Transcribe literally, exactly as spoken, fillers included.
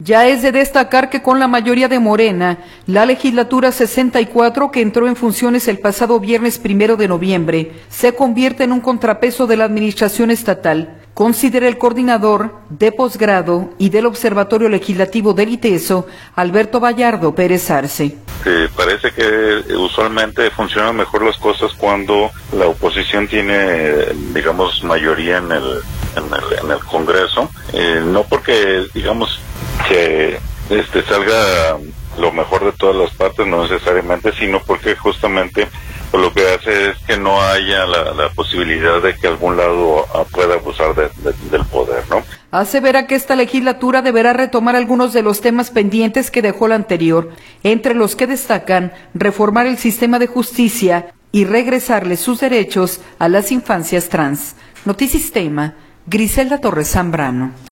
Ya es de destacar que con la mayoría de Morena, la legislatura sesenta y cuatro, que entró en funciones el pasado viernes primero de noviembre, se convierte en un contrapeso de la administración estatal, considera el coordinador de posgrado y del Observatorio Legislativo del ITESO, Alberto Vallardo Pérez Arce. Eh, parece que usualmente funcionan mejor las cosas cuando la oposición tiene, digamos, mayoría en el, en el, en el Congreso, eh, no porque, digamos, que este salga lo mejor de todas las partes, no necesariamente, sino porque justamente lo que hace es que no haya la, la posibilidad de que algún lado pueda abusar de, de, del poder, ¿no? Asevera que esta legislatura deberá retomar algunos de los temas pendientes que dejó la anterior, entre los que destacan reformar el sistema de justicia y regresarle sus derechos a las infancias trans. Notisistema, Griselda Torres Zambrano.